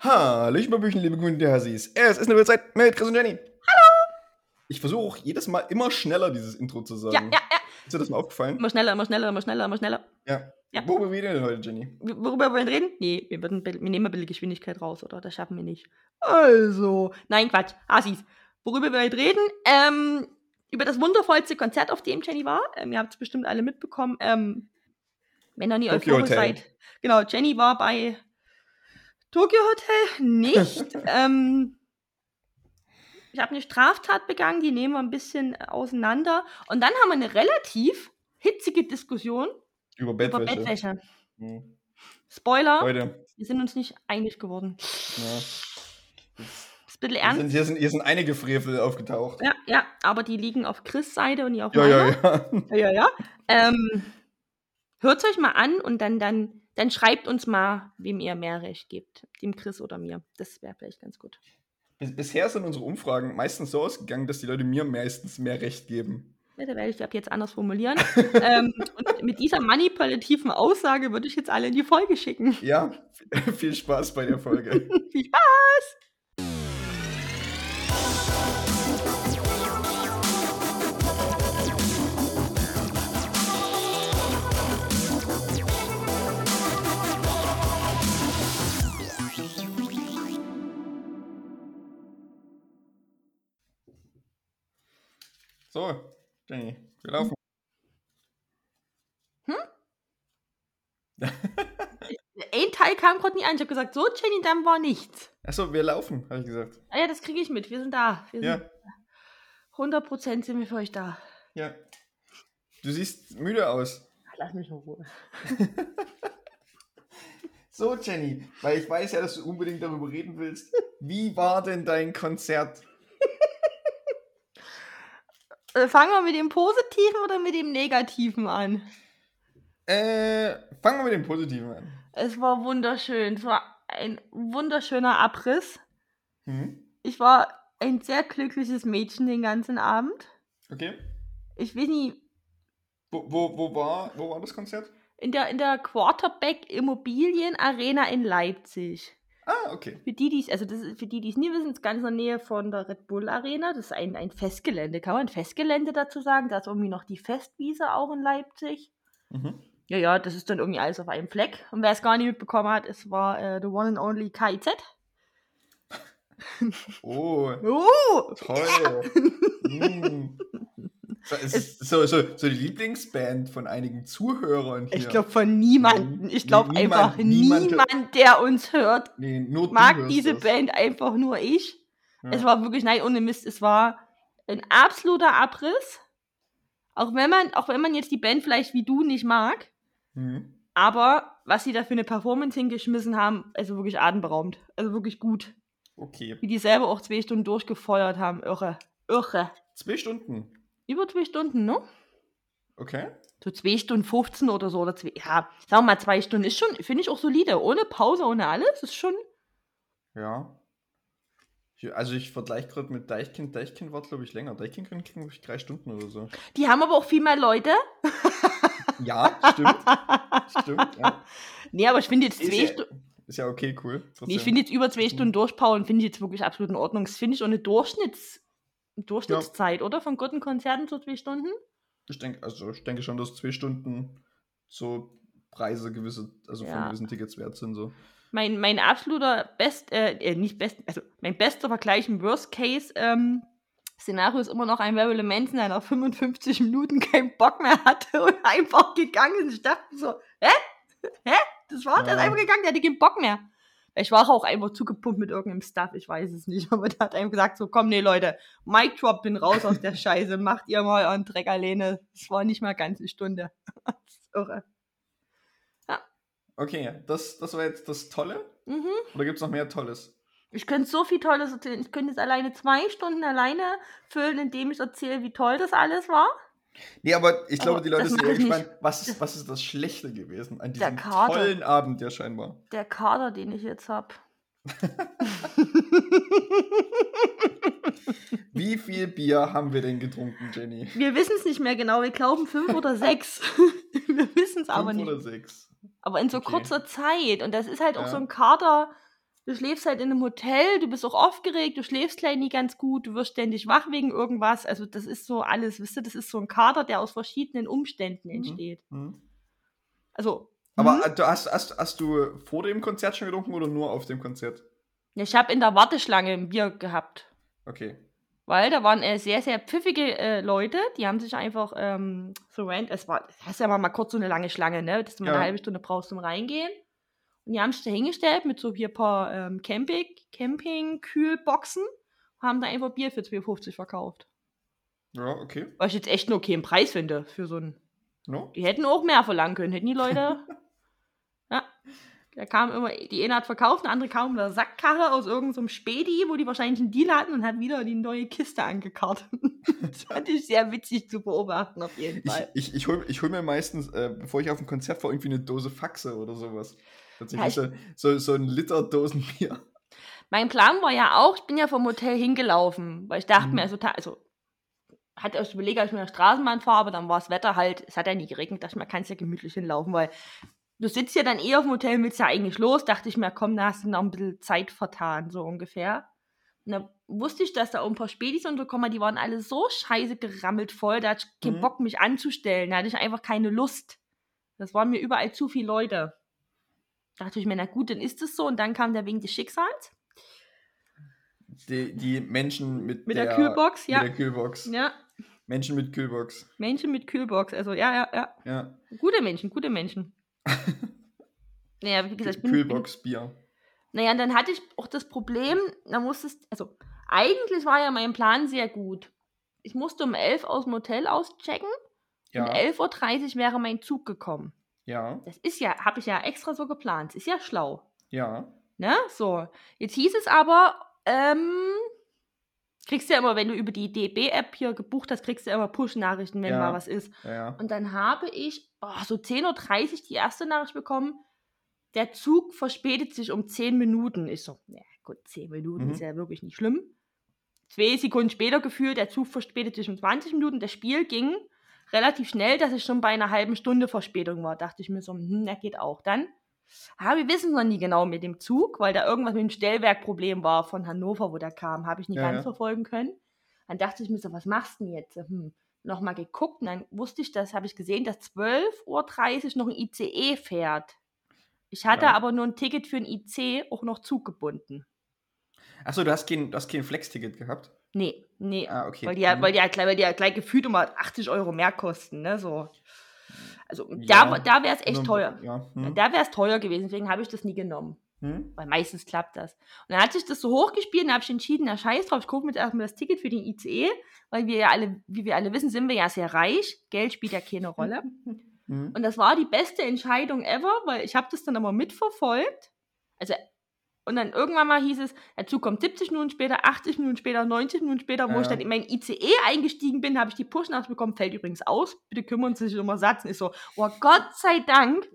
Hallöchen, Babüchen, liebe Grünen der Hassis. Es ist eine neue Zeit mit Chris und Jenny. Ich versuche auch jedes Mal immer schneller dieses Intro zu Ja. sagen. Ist dir das mal aufgefallen? Immer schneller. Ja. Ja. Worüber reden wir denn heute, Jenny? Worüber wollen wir reden? Nee, wir nehmen mal ein bisschen Geschwindigkeit raus, oder? Das schaffen wir nicht. Also, nein, Quatsch. Assis. Worüber wir heute reden? Über das wundervollste Konzert, auf dem Jenny war. Ihr habt es bestimmt alle mitbekommen. Wenn ihr nie Tokyo euphorisch Hotel. seid. Genau, Jenny war bei Tokyo Hotel nicht. Ich habe eine Straftat begangen, die nehmen wir ein bisschen auseinander. Und dann haben wir eine relativ hitzige Diskussion Über über Bettwäsche. Bettwäsche. Hm. Spoiler, Heute. wir sind uns nicht einig geworden. Ja. Ist ein bisschen ernst. Hier sind einige Frevel aufgetaucht. Ja, aber die liegen auf Chris' Seite und nicht auf Ja. meiner. Ja. Hört es euch mal an und dann schreibt uns mal, wem ihr mehr Recht gebt. Dem Chris oder mir. Das wäre vielleicht ganz gut. Bisher sind unsere Umfragen meistens so ausgegangen, dass die Leute mir meistens mehr Recht geben. Ja, da werde ich ab jetzt anders formulieren. Und mit dieser manipulativen Aussage würde ich jetzt alle in die Folge schicken. Ja, viel Spaß bei der Folge. Viel Spaß! So, Jenny, wir laufen. Ein Teil kam gerade nie an. Ich habe gesagt, so, Jenny, dann war nichts. Achso, wir laufen, habe ich gesagt. Ah ja, das kriege ich mit. Wir sind da. Ja. 100% sind wir für euch da. Ja. Du siehst müde aus. Lass mich in Ruhe. So, Jenny, weil ich weiß ja, dass du unbedingt darüber reden willst. Wie war denn dein Konzert? Fangen wir mit dem Positiven oder mit dem Negativen an? Fangen wir mit dem Positiven an. Es war wunderschön. Es war ein wunderschöner Abriss. Hm? Ich war ein sehr glückliches Mädchen den ganzen Abend. Okay. Ich weiß nicht, Wo war das Konzert? in der Quarterback Immobilien Arena in Leipzig. Ah, okay. Für die es nie wissen, ist ganz in der Nähe von der Red Bull Arena. Das ist ein Festgelände. Kann man Festgelände dazu sagen? Da ist irgendwie noch die Festwiese auch in Leipzig. Mhm. Ja, das ist dann irgendwie alles auf einem Fleck. Und wer es gar nicht mitbekommen hat, es war the one and only KIZ. Oh, toll. So die Lieblingsband von einigen Zuhörern hier. Ich glaube von niemandem. Ich glaube einfach niemand, der uns hört, nur mag diese Band einfach nur ich. Ja. Es war wirklich, nein, ohne Mist, es war ein absoluter Abriss. Auch wenn man jetzt die Band vielleicht wie du nicht mag, aber was sie da für eine Performance hingeschmissen haben, also wirklich atemberaubend. Also wirklich gut. Okay. Wie die selber auch 2 Stunden durchgefeuert haben. Irre. 2 Stunden? Über 2 Stunden, ne? Okay. So 2 Stunden 15 oder so. Oder sagen wir mal 2 Stunden ist schon, finde ich auch solide. Ohne Pause, ohne alles, ist schon. Ja. Ich vergleiche gerade mit Deichkind. Deichkind war, glaube ich, länger. Deichkind kriegen, glaube ich, 3 Stunden oder so. Die haben aber auch viel mehr Leute. Ja, stimmt, ja. Nee, aber ich finde jetzt 2 Stunden. Ist ja okay, cool. Trotzdem. Nee, ich finde jetzt über 2 Stunden durchpowern, finde ich jetzt wirklich absolut in Ordnung. Das finde ich auch eine Durchschnittszeit, oder? Von guten Konzerten so 2 Stunden? Ich denke schon, dass 2 Stunden so Preise von gewissen Tickets wert sind. So. Mein absoluter mein bester Vergleich im Worst Case Szenario ist immer noch ein Rebel Manson, der nach 55 Minuten keinen Bock mehr hatte und einfach gegangen ist. Ich dachte so, hä? Das war, der ist einfach gegangen, der hatte keinen Bock mehr. Ich war auch einfach zugepumpt mit irgendeinem Stuff, ich weiß es nicht, aber der hat einem gesagt so, komm, nee, Leute, Mic Drop, bin raus aus der Scheiße, macht ihr mal euren Dreck alleine. Das war nicht mal ganz eine Stunde. Das ist irre. Ja. Okay, das war jetzt das Tolle? Oder gibt es noch mehr Tolles? Ich könnte so viel Tolles erzählen. Ich könnte jetzt alleine 2 Stunden füllen, indem ich erzähle, wie toll das alles war. Nee, aber ich glaube, die Leute sind eher gespannt, was ist das Schlechte gewesen an diesem tollen Abend, ja scheinbar. Der Kater, den ich jetzt habe. Wie viel Bier haben wir denn getrunken, Jenny? Wir wissen es nicht mehr genau. Wir glauben 5 oder 6. Wir wissen es aber nicht. 5 oder 6. Aber in so kurzer Zeit. Und das ist halt auch so ein Kater. du schläfst halt in einem Hotel, du bist auch aufgeregt, du schläfst gleich nie ganz gut, du wirst ständig wach wegen irgendwas. Also das ist so alles, wisst ihr, das ist so ein Kater, der aus verschiedenen Umständen entsteht. Also, Aber hast du vor dem Konzert schon getrunken oder nur auf dem Konzert? ich habe in der Warteschlange ein Bier gehabt. Okay. Weil da waren sehr, sehr pfiffige Leute, die haben sich einfach so das ist ja mal kurz so eine lange Schlange, ne, dass du mal eine halbe Stunde brauchst zum Reingehen. Und die haben sich da hingestellt mit so hier ein paar Camping-Kühlboxen, haben da einfach Bier für 2,50 verkauft. Ja, okay. Was ich jetzt echt nur keinen Preis finde für so ein... No? Die hätten auch mehr verlangen können, hätten die Leute... Ja, da kam immer, die eine hat verkauft, eine andere kam mit einer Sackkarre aus irgendeinem Späti, wo die wahrscheinlich einen Deal hatten und hat wieder die neue Kiste angekarrt. Das fand ich sehr witzig zu beobachten, auf jeden Fall. Ich hol mir meistens, bevor ich auf ein Konzert fahre, irgendwie eine Dose Faxe oder sowas. Tatsächlich so ein Liter Dosenbier. Mein Plan war ja auch, ich bin ja vom Hotel hingelaufen, weil ich dachte mir, hatte erst überlegt, als ich mit der Straßenbahn fahre, aber dann war das Wetter halt, es hat ja nie geregnet, dachte ich mir, kannst ja gemütlich hinlaufen, weil du sitzt ja dann auf dem Hotel, willst ja eigentlich los, dachte ich mir, komm, da hast du noch ein bisschen Zeit vertan, so ungefähr. Und dann wusste ich, dass da auch ein paar Spätis unterkommen, die waren alle so scheiße gerammelt voll, da hatte ich keinen Bock, mich anzustellen, da hatte ich einfach keine Lust. Das waren mir überall zu viele Leute. Da dachte ich mir, na gut, dann ist es so, und dann kam der Wink des Schicksals. Die Menschen mit der Kühlbox, ja. Mit der Kühlbox. Ja. Menschen mit Kühlbox. Menschen mit Kühlbox, also ja. Gute Menschen. Naja, wie gesagt, Kühlbox-Bier. Naja, und dann hatte ich auch das Problem, eigentlich war ja mein Plan sehr gut. Ich musste um 11 aus dem Hotel auschecken. Ja. Um 11:30 Uhr wäre mein Zug gekommen. Ja. Das ist ja, habe ich ja extra so geplant. Das ist ja schlau. Ja. Ne? So. Jetzt hieß es aber, kriegst du ja immer, wenn du über die DB-App hier gebucht hast, kriegst du ja immer Push-Nachrichten, wenn mal was ist. Ja. Und dann habe ich so 10:30 Uhr die erste Nachricht bekommen, der Zug verspätet sich um 10 Minuten. Ich so, ja gut, 10 Minuten ist ja wirklich nicht schlimm. 2 Sekunden später gefühlt, der Zug verspätet sich um 20 Minuten. Das Spiel ging relativ schnell, dass ich schon bei einer halben Stunde Verspätung war. Dachte ich mir so, der geht auch. Dann, wir wissen noch nie genau mit dem Zug, weil da irgendwas mit dem Stellwerkproblem war von Hannover, wo der kam. Habe ich nicht ganz verfolgen können. Dann dachte ich mir so, was machst du denn jetzt? Nochmal geguckt und dann wusste ich das, habe ich gesehen, dass 12:30 Uhr noch ein ICE fährt. Ich hatte aber nur ein Ticket für ein IC, auch noch zuggebunden. Achso, du hast kein Flex-Ticket gehabt? Nee. Ah, okay. Weil die ja gleich gefühlt immer 80 Euro mehr kosten, ne, so. Also, da wäre es echt teuer. Ja. Da wäre es teuer gewesen, deswegen habe ich das nie genommen. Weil meistens klappt das. Und dann hat sich das so hochgespielt und habe ich entschieden, na scheiß drauf, ich kaufe mir jetzt erstmal das Ticket für den ICE, weil wir ja alle, wie wir alle wissen, sind wir ja sehr reich. Geld spielt ja keine Rolle. Und das war die beste Entscheidung ever, weil ich habe das dann immer mitverfolgt. Und dann irgendwann mal hieß es, der Zug kommt 70 Minuten später, 80 Minuten später, 90 Minuten später, wo ich dann in mein ICE eingestiegen bin, habe ich die Push-Nachricht bekommen, fällt übrigens aus, bitte kümmern Sie sich um Ersatz. Und ich so, Gott sei Dank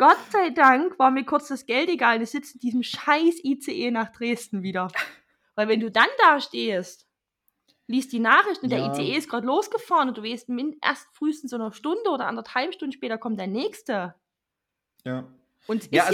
war mir kurz das Geld egal und ich sitze in diesem scheiß ICE nach Dresden wieder. Weil wenn du dann da stehst, liest die Nachricht und der ICE ist gerade losgefahren und du weißt, erst frühestens so eine Stunde oder 1,5 Stunden später kommt der nächste. Ja. Und genau,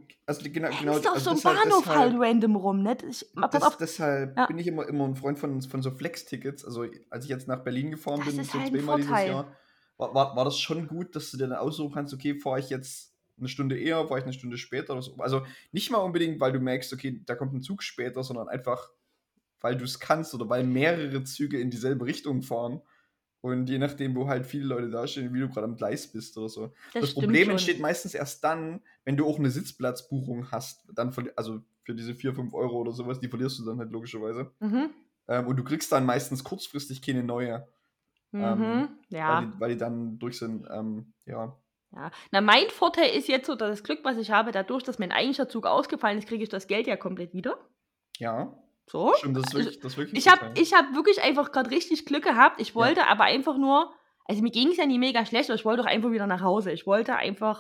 ist doch so ein Bahnhof halt random rum, ne? Deshalb bin ich immer ein Freund von so Flex-Tickets. Also als ich jetzt nach Berlin gefahren bin, so halt zweimal dieses Jahr, war das schon gut, dass du dir dann aussuchen kannst, okay, fahre ich jetzt eine Stunde eher, fahre ich eine Stunde später oder so. Also nicht mal unbedingt, weil du merkst, okay, da kommt ein Zug später, sondern einfach, weil du es kannst oder weil mehrere Züge in dieselbe Richtung fahren. Und je nachdem, wo halt viele Leute dastehen, wie du gerade am Gleis bist oder so. Das Problem entsteht meistens erst dann, wenn du auch eine Sitzplatzbuchung hast. Dann also für diese 4, 5 Euro oder sowas, die verlierst du dann halt logischerweise. Und du kriegst dann meistens kurzfristig keine neue. Weil die dann durch sind. Ja. Na, mein Vorteil ist jetzt so, dass das Glück, was ich habe, dadurch, dass mein eigentlicher Zug ausgefallen ist, kriege ich das Geld ja komplett wieder. Ja. So. Stimmt, das ist wirklich ich hab wirklich einfach gerade richtig Glück gehabt. Ich wollte aber einfach nur, also mir ging es ja nie mega schlecht, aber ich wollte doch einfach wieder nach Hause. Ich wollte einfach,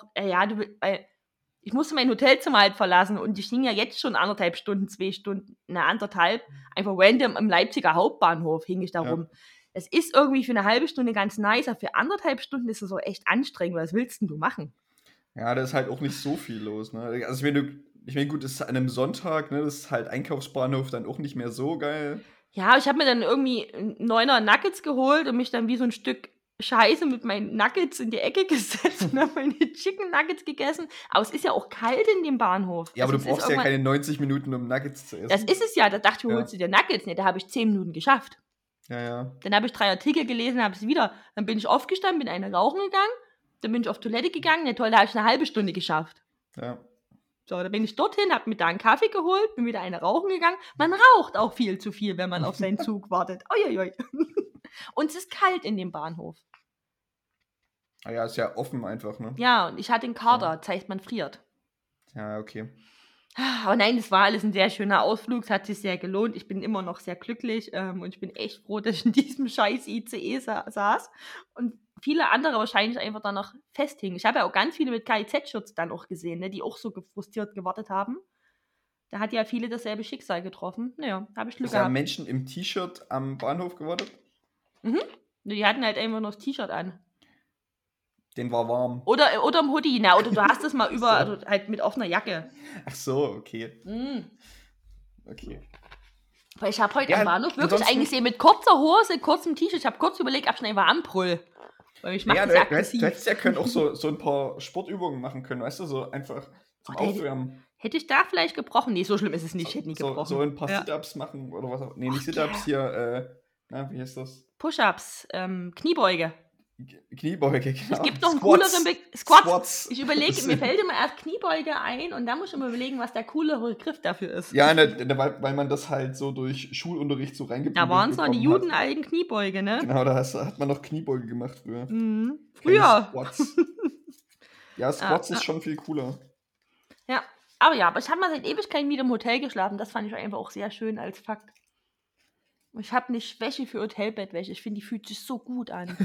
ich musste mein Hotelzimmer halt verlassen und ich hing ja jetzt schon 1,5 Stunden, 2 Stunden, einfach random im Leipziger Hauptbahnhof hing ich da rum. Es ist irgendwie für eine halbe Stunde ganz nice, aber für 1,5 Stunden ist es so echt anstrengend. Was willst denn du machen? Ja, da ist halt auch nicht so viel los, ne? Also wenn du Ich meine, gut, das ist an einem Sonntag, ne, das ist halt Einkaufsbahnhof dann auch nicht mehr so geil. Ja, ich habe mir dann irgendwie 'n 9er Nuggets geholt und mich dann wie so ein Stück Scheiße mit meinen Nuggets in die Ecke gesetzt und habe meine Chicken Nuggets gegessen. Aber es ist ja auch kalt in dem Bahnhof. Ja, aber Also, du es ist brauchst ja irgendwann keine 90 Minuten, um Nuggets zu das essen. ist es ja. Da dachte ich, Ja, holst du dir Nuggets. Ne, da habe ich 10 Minuten geschafft. ja, ja. Dann habe ich 3 Artikel gelesen, habe es wieder dann bin ich aufgestanden, bin eine rauchen gegangen, dann bin ich auf Toilette gegangen. Ja toll, da habe ich 'ne halbe Stunde geschafft. Ja. So, dann bin ich dorthin, habe mir da 'n Kaffee geholt, bin wieder eine rauchen gegangen. Man raucht auch viel zu viel, wenn man auf seinen Zug wartet. Ui, ui, ui. Und es ist kalt in dem Bahnhof. Ah ja, ist ja offen einfach, ne? Ja, und ich hatte 'n Kater, das heißt, man friert. Ja, okay. Aber nein, das war alles 'n sehr schöner Ausflug, es hat sich sehr gelohnt. Ich bin immer noch sehr glücklich, und ich bin echt froh, dass ich in diesem scheiß ICE saß und viele andere wahrscheinlich einfach da noch festhingen. Ich habe ja auch ganz viele mit KIZ-Schutz dann auch gesehen, ne, die auch so frustriert gewartet haben. Da hat ja viele dasselbe Schicksal getroffen. Na ja, habe ich Glück Also haben gehabt. Menschen im T-Shirt am Bahnhof gewartet? Mhm. Die hatten halt einfach nur das T-Shirt an. Den war warm. Oder 'n Hoodie, na, oder du hast das mal über So. also halt mit offener Jacke. Ach so, okay. Mhm. Okay. Weil ich habe heute Ja, am Bahnhof wirklich ansonsten, einen gesehen mit kurzer Hose, kurzem T-Shirt. Ich habe kurz überlegt, ob ich ihn einfach anbrüll. Weil ich mache naja, das ja du aggressiv. hättest ja können auch so ein paar Sportübungen machen können, weißt du, so einfach zum Oh, da Aufwärmen. hätte ich da vielleicht gebrochen. Ne, so schlimm ist es nicht. Ich hätte nie So gebrochen. ein paar Ja. Sit-Ups machen oder was auch. Nee, nicht Ach, Sit-Ups ja. hier, wie heißt das? Push-ups, Kniebeuge. Kniebeuge, Es genau. gibt noch einen cooleren Squats. Squats. Ich überlege, Das mir sind- fällt immer erst Kniebeuge ein und dann muss ich immer überlegen, was der coolere Griff dafür ist. Ja, weil man das halt so durch Schulunterricht so Da reingeprügelt waren es noch die bekommen hat. judenalten Kniebeuge, ne? Genau, hat man noch Kniebeuge gemacht früher. Mhm. Keine Früher. Squats. Ja, Squats ist schon viel cooler. Ja. Aber ich habe mal seit Ewigkeiten wieder im Hotel geschlafen. Das fand ich einfach auch sehr schön als Fakt. Ich habe eine Schwäche für Hotelbettwäsche. Ich finde, die fühlt sich so gut an.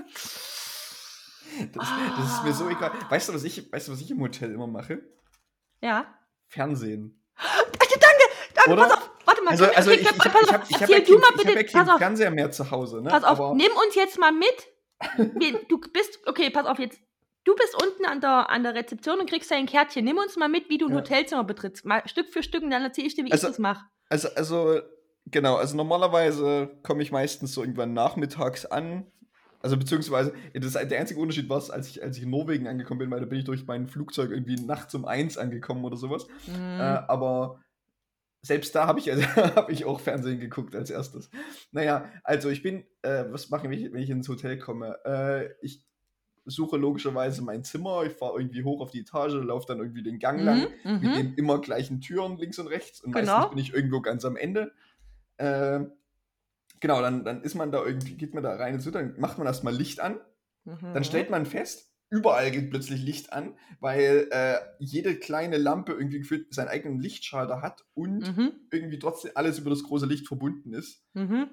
Das ist mir so egal. Weißt du, was ich im Hotel immer mache? Ja. Fernsehen. Danke, Oder? pass auf. Warte mal. Also Okay, ich pass habe auf. ja Erzähl du mal ich hab ja bitte. keinen Pass auf. Fernseher mehr zu Hause, ne? Pass auf. Aber Nimm uns jetzt mal mit. Du bist, okay, pass auf jetzt. Du bist unten an der Rezeption und kriegst dein Kärtchen. Nimm uns mal mit, wie du ein Ja. Hotelzimmer betrittst. Mal Stück für Stück und dann erzähle ich dir, wie Also- ich das mache. genau, also normalerweise komme ich meistens so irgendwann nachmittags an. Also beziehungsweise, der einzige Unterschied war es, als ich in Norwegen angekommen bin, weil da bin ich durch mein Flugzeug irgendwie nachts um 1 angekommen oder sowas. Aber selbst da habe ich, hab ich auch Fernsehen geguckt als erstes. Naja, also was mache ich, wenn ich ins Hotel komme? Ich suche logischerweise mein Zimmer, ich fahre irgendwie hoch auf die Etage, laufe dann irgendwie den Gang lang mit den immer gleichen Türen links und rechts und Genau. meistens bin ich irgendwo ganz am Ende. Genau, dann ist man da irgendwie, geht man da rein und so, dann macht man erstmal Licht an, dann stellt man fest, überall geht plötzlich Licht an, weil jede kleine Lampe irgendwie gefühlt seinen eigenen Lichtschalter hat und irgendwie trotzdem alles über das große Licht verbunden ist.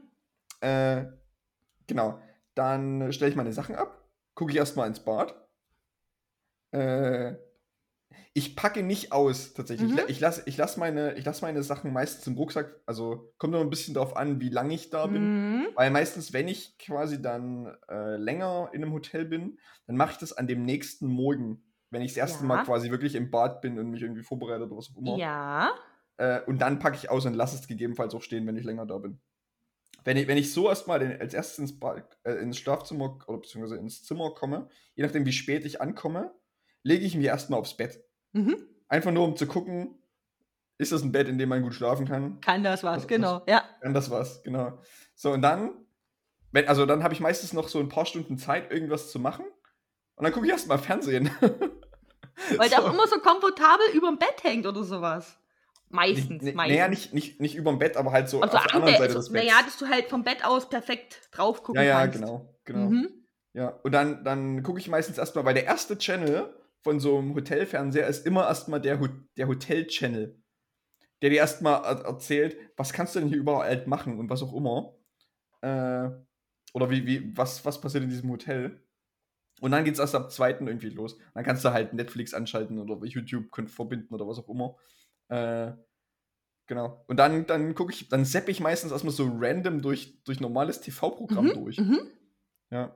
Genau, dann stelle ich meine Sachen ab, gucke ich erstmal ins Bad. Ich packe nicht aus, tatsächlich. Ich lass meine Sachen meistens im Rucksack, also kommt noch ein bisschen darauf an, wie lange ich da bin. Weil meistens, wenn ich quasi dann länger in einem Hotel bin, dann mache ich das an dem nächsten Morgen, wenn ich das erste Mal quasi wirklich im Bad bin und mich irgendwie vorbereite oder was auch immer. Ja. Und dann packe ich aus und lasse es gegebenenfalls auch stehen, wenn ich länger da bin. Wenn ich so erstmal als erstes ins Schlafzimmer oder beziehungsweise ins Zimmer komme, je nachdem wie spät ich ankomme, lege ich mich erstmal aufs Bett. Einfach nur um zu gucken, ist das ein Bett, in dem man gut schlafen kann? Kann das was, genau. Ja. Kann das was, genau. So, und dann dann habe ich meistens noch so ein paar Stunden Zeit, irgendwas zu machen. Und dann gucke ich erstmal Fernsehen. Weil der auch immer so komfortabel überm Bett hängt oder sowas. Meistens. Naja, nicht überm Bett, aber halt so also auf der anderen Seite des Betts. Naja, dass du halt vom Bett aus perfekt drauf gucken Ja, kannst. genau. Ja, und dann gucke ich meistens erstmal, weil der erste Channel von so einem Hotelfernseher ist immer erstmal der Hotel-Channel, der dir erstmal erzählt, was kannst du denn hier überall machen und was auch immer. Oder was passiert in diesem Hotel. Und dann geht es erst ab 2. irgendwie los. Dann kannst du halt Netflix anschalten oder YouTube verbinden oder was auch immer. Genau. Und dann zappe ich meistens erstmal so random durch normales TV-Programm durch. Ja.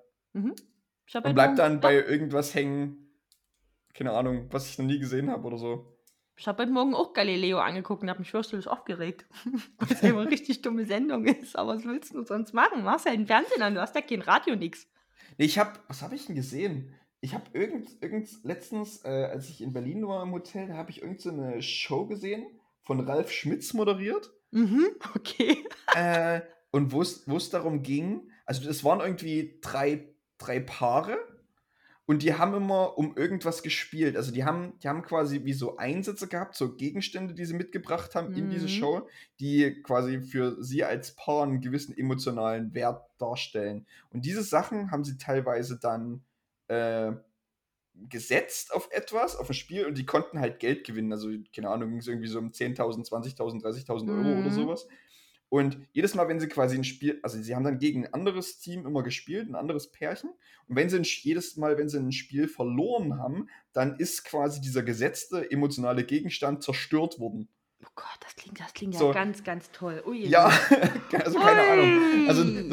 Und bleib dann bei irgendwas hängen, keine Ahnung, was ich noch nie gesehen habe oder so. Ich habe heute Morgen auch Galileo angeguckt und habe mich fürchterlich aufgeregt. Weil es einfach eine richtig dumme Sendung ist. Aber was willst du sonst machen? Machst halt ein Fernsehen an, du hast ja kein Radio, nix. Nee, was habe ich denn gesehen? Ich habe letztens, als ich in Berlin war im Hotel, da habe ich irgend so eine Show gesehen, von Ralf Schmitz moderiert. Okay. Und wo es darum ging, also es waren irgendwie drei Paare und die haben immer um irgendwas gespielt. Also die haben quasi wie so Einsätze gehabt, so Gegenstände, die sie mitgebracht haben in diese Show, die quasi für sie als Paar einen gewissen emotionalen Wert darstellen. Und diese Sachen haben sie teilweise dann gesetzt auf etwas, auf ein Spiel, und die konnten halt Geld gewinnen. Also, keine Ahnung, ging es irgendwie so um 10.000, 20.000, 30.000 Euro oder sowas. Und jedes Mal, wenn sie quasi ein Spiel, also sie haben dann gegen ein anderes Team immer gespielt, ein anderes Pärchen. Und jedes Mal, wenn sie ein Spiel verloren haben, dann ist quasi dieser gesetzte emotionale Gegenstand zerstört worden. Oh Gott, das klingt So. ja ganz, ganz toll. Ui, Ja, also keine Ahnung. Ui.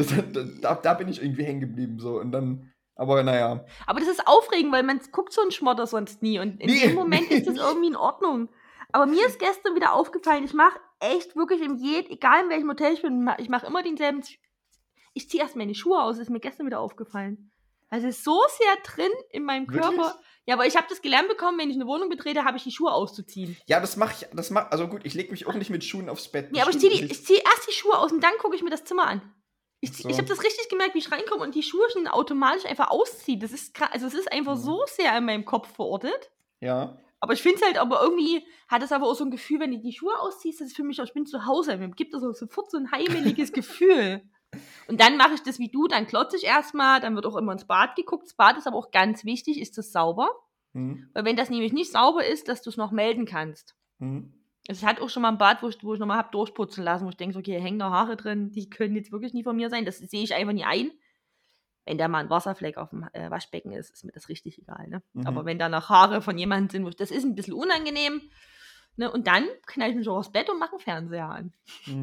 Also da bin ich irgendwie hängen geblieben. So. Und dann, aber naja. Aber das ist aufregend, weil man guckt so einen Schmotter sonst nie. Und in dem Moment ist das irgendwie in Ordnung. Aber mir ist gestern wieder aufgefallen, ich mache echt wirklich egal in welchem Hotel ich bin, ich mache immer denselben. Ich ziehe erst meine Schuhe aus, ist mir gestern wieder aufgefallen. Also es ist so sehr drin in meinem Körper. Wirklich? Ja, aber ich habe das gelernt bekommen, wenn ich eine Wohnung betrete, habe ich die Schuhe auszuziehen. Ja, also gut, ich lege mich auch nicht mit Schuhen aufs Bett. Ja, aber ich ziehe erst die Schuhe aus und dann gucke ich mir das Zimmer an. Ich So. habe das richtig gemerkt, wie ich reinkomme und die Schuhe schon automatisch einfach ausziehe. Das ist krass, also es ist einfach so sehr in meinem Kopf verortet. Ja. Aber ich finde es halt, aber irgendwie hat es aber auch so ein Gefühl, wenn du die Schuhe ausziehst, das ist für mich auch, ich bin zu Hause. Mir gibt das auch sofort so ein heimeliges Gefühl. Und dann mache ich das wie du, dann klotze ich erstmal, dann wird auch immer ins Bad geguckt. Das Bad ist aber auch ganz wichtig, ist das sauber? Weil wenn das nämlich nicht sauber ist, dass du es noch melden kannst. Also ich hatte auch schon mal ein Bad, wo ich nochmal habe durchputzen lassen, wo ich denke, okay, hier hängen noch Haare drin, die können jetzt wirklich nie von mir sein. Das sehe ich einfach nie ein. Wenn da mal ein Wasserfleck auf dem Waschbecken ist mir das richtig egal. Ne? Aber wenn da noch Haare von jemandem sind, das ist ein bisschen unangenehm. Ne? Und dann knall ich mich auch aufs Bett und mache einen Fernseher an.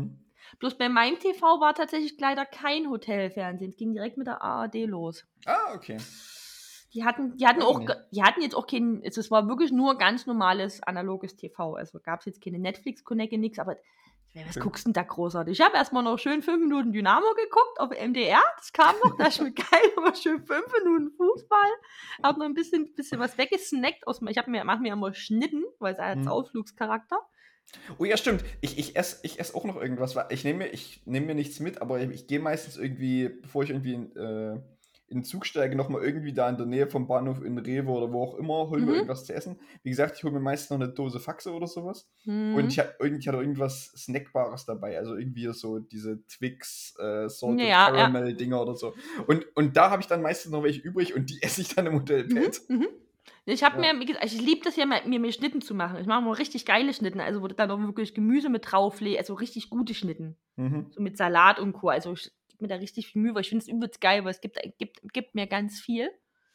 Bloß bei meinem TV war tatsächlich leider kein Hotelfernsehen. Es ging direkt mit der ARD los. Ah, okay. Die hatten jetzt auch kein, es war wirklich nur ganz normales analoges TV. Also gab es jetzt keine Netflix-Connecte, nichts, aber was guckst du denn da großartig? Ich habe erstmal noch schön 5 Minuten Dynamo geguckt auf MDR. Das kam noch, da ist mir geil, aber schön 5 Minuten Fußball. Hab noch ein bisschen was weggesnackt. Ich mache mir immer Schnitten, weil es hat Ausflugscharakter. Oh ja, stimmt. Ich esse auch noch irgendwas. Ich nehme mir nichts mit, aber ich gehe meistens irgendwie, bevor ich irgendwie in den Zug steige, nochmal irgendwie da in der Nähe vom Bahnhof in Rewe oder wo auch immer, hol mir irgendwas zu essen. Wie gesagt, ich hole mir meistens noch eine Dose Faxe oder sowas. Und ich hatte irgendwas Snackbares dabei. Also irgendwie so diese Twix, Salted Caramel-Dinger oder so. Und da habe ich dann meistens noch welche übrig und die esse ich dann im Hotelbett. Ich habe mir, wie gesagt, ich liebe das ja, mir Schnitten zu machen. Ich mache mal richtig geile Schnitten, also wo du dann auch wirklich Gemüse mit drauflegst, also richtig gute Schnitten. So mit Salat und Co. Also ich gebe mir da richtig viel Mühe, weil ich finde es übelst geil, weil es gibt mir ganz viel.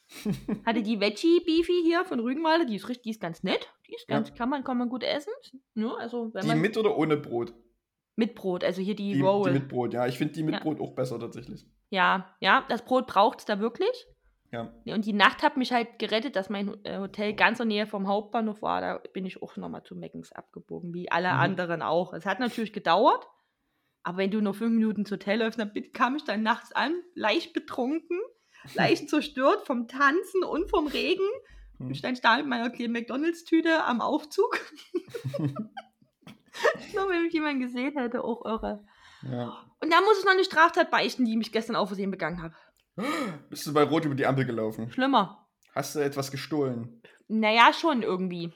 Hatte die Veggie-Beefy hier von Rügenwalde, die ist ganz nett. Die ist ganz, kann man gut essen. Ja, also, wenn die mit oder ohne Brot? Mit Brot, also hier die Roll. Die mit Brot, ja. Ich finde die mit Brot auch besser tatsächlich. Ja, das Brot braucht es da wirklich. Ja. Und die Nacht hat mich halt gerettet, dass mein Hotel ganz in der Nähe vom Hauptbahnhof war. Da bin ich auch nochmal zu Meckens abgebogen, wie alle anderen auch. Es hat natürlich gedauert, aber wenn du nur 5 Minuten ins Hotel läufst, dann kam ich dann nachts an, leicht betrunken, leicht zerstört vom Tanzen und vom Regen. Ich stand da mit meiner kleinen McDonalds-Tüte am Aufzug. Nur wenn mich jemand gesehen hätte, auch irre. Ja. Und dann muss ich noch eine Straftat beichten, die ich gestern auf Versehen begangen habe. Bist du bei Rot über die Ampel gelaufen? Schlimmer. Hast du etwas gestohlen? Naja, schon irgendwie.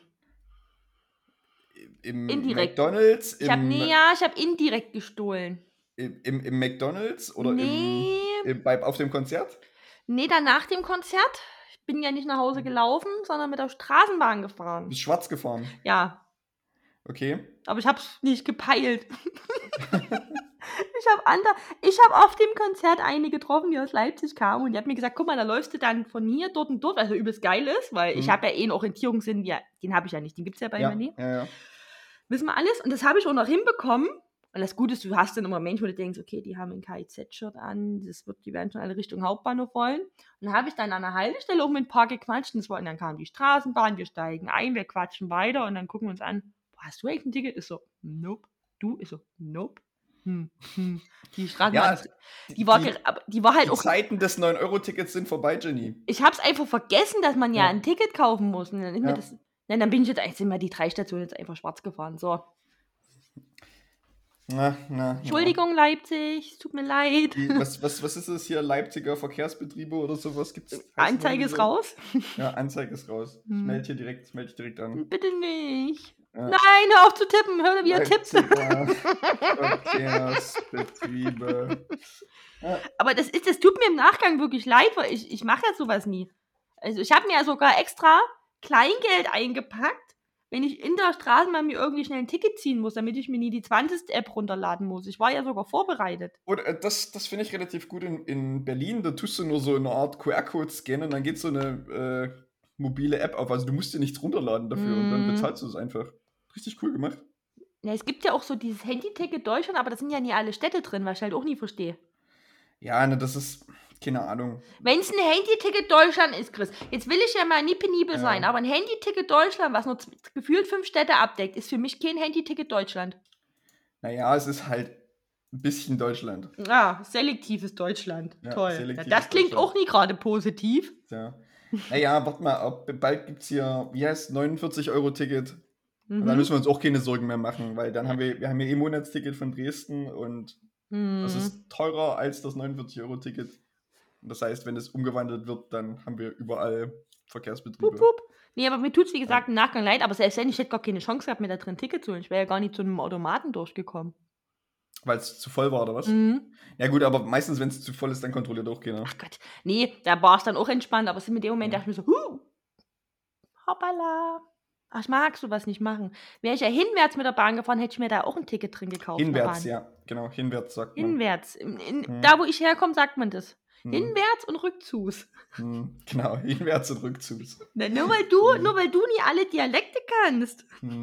Indirekt. McDonalds? Ich habe indirekt gestohlen. Im McDonalds? Oder nee. Auf dem Konzert? Nee, dann nach dem Konzert. Ich bin ja nicht nach Hause gelaufen, sondern mit der Straßenbahn gefahren. Du bist schwarz gefahren? Ja. Okay. Aber ich habe es nicht gepeilt. Ich habe auf dem Konzert eine getroffen, die aus Leipzig kamen und die hat mir gesagt, guck mal, da läufst du dann von hier, dort und dort, was ja übelst geil ist, weil ich habe ja einen Orientierungssinn, den habe ich ja nicht, den gibt es ja bei mir nie. Ja. Wissen wir alles und das habe ich auch noch hinbekommen Und das Gute ist, du hast dann immer Menschen, wo du denkst, okay, die haben ein KIZ-Shirt an, die werden schon alle Richtung Hauptbahnhof wollen. Und dann habe ich dann an der Haltestelle auch mit ein paar gequatscht und dann kam die Straßenbahn, wir steigen ein, wir quatschen weiter und dann gucken wir uns an, hast du eigentlich ein Ticket? Ist so, nope. Du? Ist so, nope. Die Straßenbahn, die war halt die auch. Zeiten des 9-Euro-Tickets sind vorbei, Jenny. Ich hab's einfach vergessen, dass man ja ein Ticket kaufen muss. Und dann, dann bin ich jetzt eigentlich, sind wir die 3 Stationen jetzt einfach schwarz gefahren. So. Entschuldigung, Leipzig, es tut mir leid. Was ist das hier? Leipziger Verkehrsbetriebe oder sowas? Gibt's? Anzeige ist raus? Ja, Anzeige ist raus. Ich melde dich direkt an. Bitte nicht. Ja. Nein, hör auf zu tippen. Hör wie er tippt. Verkehrsbetriebe. Ja. Aber das tut mir im Nachgang wirklich leid, weil ich mache ja sowas nie. Also ich habe mir ja sogar extra Kleingeld eingepackt, wenn ich in der Straßenbahn mir irgendwie schnell ein Ticket ziehen muss, damit ich mir nie die 20. App runterladen muss. Ich war ja sogar vorbereitet. Und das finde ich relativ gut in Berlin. Da tust du nur so eine Art QR-Code scannen und dann geht so eine mobile App auf. Also du musst dir nichts runterladen dafür und dann bezahlst du es einfach. Richtig cool gemacht. Ja, es gibt ja auch so dieses Handy-Ticket Deutschland, aber da sind ja nie alle Städte drin, was ich halt auch nie verstehe. Ja, ne, das ist, keine Ahnung. Wenn es ein Handy-Ticket Deutschland ist, Chris, jetzt will ich ja mal nie penibel sein, aber ein Handy-Ticket Deutschland, was nur gefühlt 5 Städte abdeckt, ist für mich kein Handy-Ticket Deutschland. Naja, es ist halt ein bisschen Deutschland. Ja, selektives Deutschland. Ja, toll. selektives das klingt auch nie gerade positiv. Ja. Naja, warte mal, bald gibt es hier, wie heißt 49-Euro-Ticket. Und dann müssen wir uns auch keine Sorgen mehr machen, weil dann haben wir ja eh Monatsticket von Dresden und das ist teurer als das 49-Euro-Ticket. Und das heißt, wenn es umgewandelt wird, dann haben wir überall Verkehrsbetriebe. Nee, aber mir tut es, wie gesagt, im Nachgang leid, aber selbst wenn, ich hätte gar keine Chance gehabt, mir da drin ein Ticket zu holen. Ich wäre ja gar nicht zu einem Automaten durchgekommen. Weil es zu voll war, oder was? Ja gut, aber meistens, wenn es zu voll ist, dann kontrolliert auch keiner. Ach Gott, nee, da war es dann auch entspannt, aber in dem Moment dachte ich mir so, hoppala. Ach, ich mag sowas nicht machen. Wäre ich ja hinwärts mit der Bahn gefahren, hätte ich mir da auch ein Ticket drin gekauft. Hinwärts, ja, genau, hinwärts sagt man. Hinwärts. Da, wo ich herkomme, sagt man das. Hinwärts und rückzus. Genau, hinwärts und rückzus. Na, nur weil du nie alle Dialekte kannst.